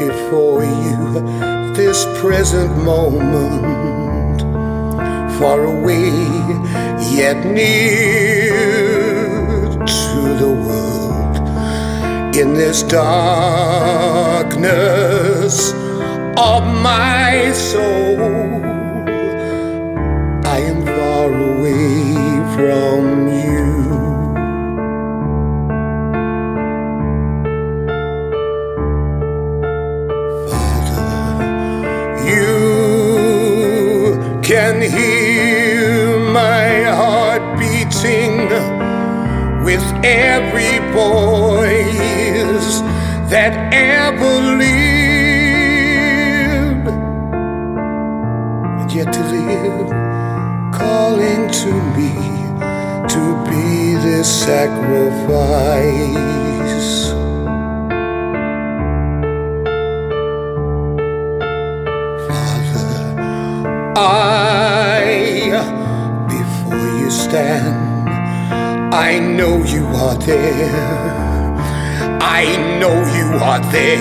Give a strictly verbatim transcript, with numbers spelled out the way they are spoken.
before you this present moment, far away yet near to the world. In this darkness of my soul, I am far away from you. You can hear my heart beating with every voice that ever lived, and yet to live, calling to me to be this sacrifice. I, before you stand, I know you are there. I know you are there.